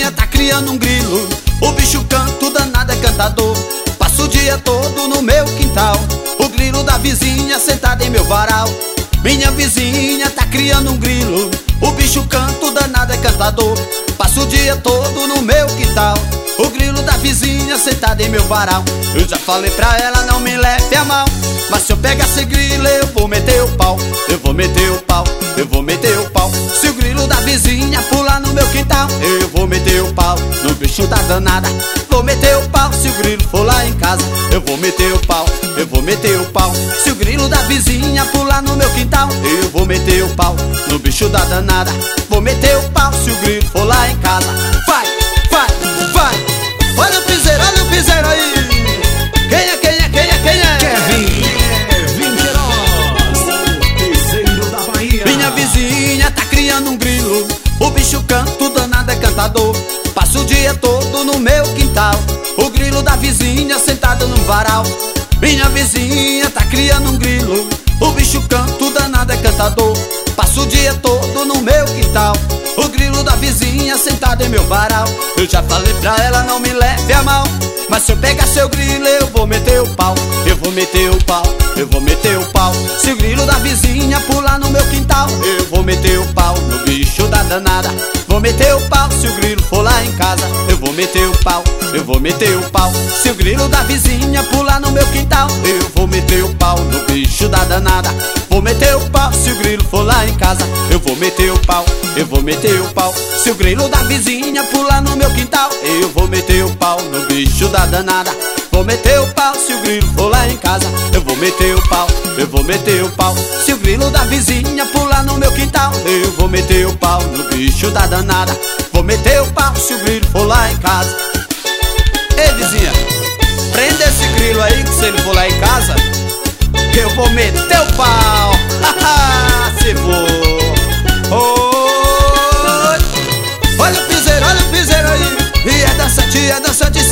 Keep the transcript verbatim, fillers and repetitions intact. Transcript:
vizinha tá criando um grilo. O bicho canto danado é cantador. Passo o dia todo no meu quintal. O grilo da vizinha sentado em meu varal. Minha vizinha tá criando um grilo. O bicho canto danado é cantador. Passo o dia todo no meu quintal. O grilo da vizinha sentado em meu varal. Eu já falei pra ela não me leve a mal, mas se eu pegar esse grilo eu vou meter o pau. Eu vou meter o pau, eu vou meter o pau. Se o grilo da vizinha pular no meu quintal, eu vou meter o pau no bicho da danada. Vou meter o pau se o grilo for lá em casa. Eu vou meter o pau, eu vou meter o pau. Se o grilo da vizinha pular no meu quintal, eu vou meter o pau no bicho da danada. Vou meter o pau se o grilo for lá em casa. Vai, vai, vai. Olha o piseiro, olha o piseiro aí. Quem é, quem é, quem é, quem é? Kevin, Kevin Queiroz, piseiro da Bahia. Minha vizinha tá criando um grilo. O bicho canto danado é cantador. Passo o dia todo no meu quintal. O grilo da vizinha sentado num varal. Minha vizinha tá criando um grilo. O bicho canto danado é cantador. Passo o dia todo no meu quintal. O grilo da vizinha sentado em meu varal. Eu já falei pra ela não me leve a mal, mas se eu pegar seu grilo eu vou meter o pau. Eu vou meter o pau, eu vou meter o pau. Se o grilo da vizinha pular no meu quintal, eu vou meter o pau no bicho da danada. Vou meter o pau se o grilo for lá em casa. Eu vou meter o pau, eu vou meter o pau. Se o grilo da vizinha pular no meu quintal, eu vou meter o pau no bicho da danada. Vou meter o pau se o grilo for lá em casa. Eu vou meter o pau, eu vou meter o pau. Se o grilo da vizinha pular no meu quintal, eu vou meter o pau no bicho da danada. Vou meter o pau se o grilo for lá em casa. Eu vou meter o pau, eu vou meter o pau. Se o grilo da vizinha pular no meu quintal, eu vou meter o pau no bicho da danada. Vou meter o pau se o grilo for lá em casa. Ei vizinha, prenda esse grilo aí que se ele for lá em casa, que eu vou meter o pau. Se for. Oi. Olha o piseiro, olha o piseiro aí. E é dançante, é dançante.